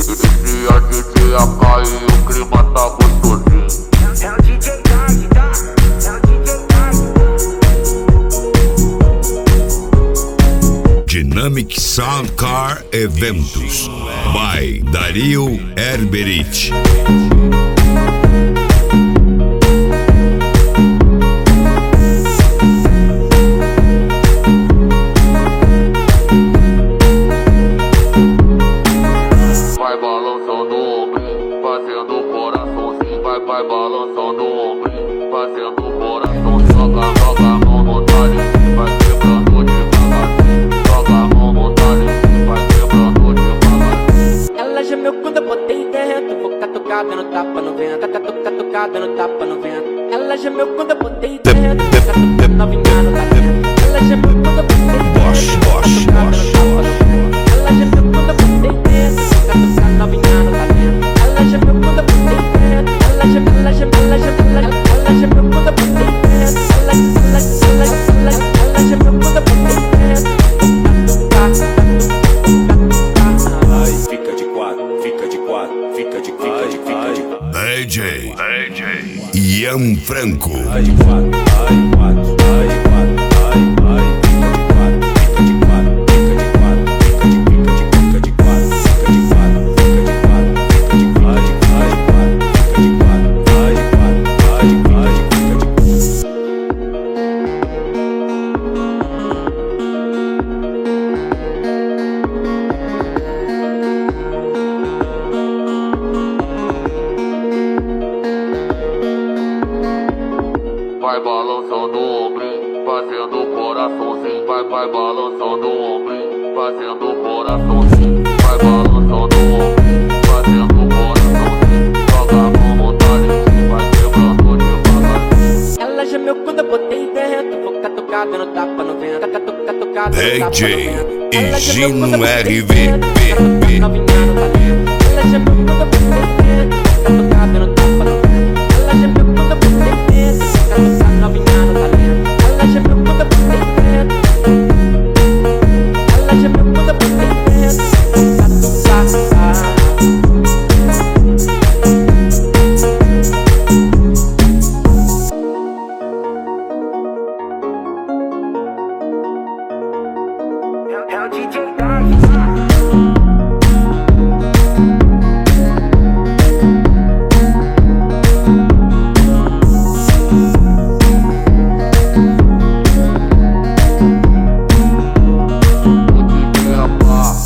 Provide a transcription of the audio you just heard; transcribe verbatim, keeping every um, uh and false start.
Inicia D J A K e o clima tá gostosinho. É o D J Tag, tá? É o D J Tag. Dynamic Sound Car Eventos by Dario Herberich. Vai balançando o ombrinho, fazendo o coraçãozinho. Vai, vai balançando o ombrinho, fazendo o coraçãozinho. Joga, joga a mão no talento, vai quebrando devagarzinho. Joga a mão no talento, vai quebrando devagarzinho. Ela gemeu quando eu botei dentro. Vou catucada no tapa no vento. Catu, catucada no tapa no vento. Ela gemeu quando eu botei dentro. Catucada novinha no talento. Ela gemeu quando eu botei dentro. Bosch, Bosch, Bosch. Ela gemeu quando eu botei dentro. Catucada novinha no talento. Ela gemeu quando eu botei dentro. Ela gemeu, ela gemeu, ela gemeu, ela gemeu quando eu botei dentro. Ela, ela, ela, ela, ela gemeu quando eu botei dentro. Fica de quatro, fica de quatro, fica de, fica de, fica de quatro. D J Ian Franco. Ai de quatro, ai de quatro, ai de quatro, ai, ai, fica de quatro, fica de quatro, fica de quatro, fica de, fica de, fica de quatro, fica de quatro, fica de quatro, fica de quatro, ai de quatro, ai de quatro, ai de quatro, fica de quatro. Vai balançando o ombrinho, fazendo o coraçãozinho. Vai, vai balançando o ombrinho, fazendo o coraçãozinho. Vai balançando o ombrinho, fazendo o coraçãozinho. Joga a mão no talento, vai quebrando devagarzinho. Ela gemeu quando eu botei dentro. Vou catucada no tapa no vento. Catu, catucada no tapa no D J vento. Ela gemeu Higino quando eu botei R V dentro. P. Novinha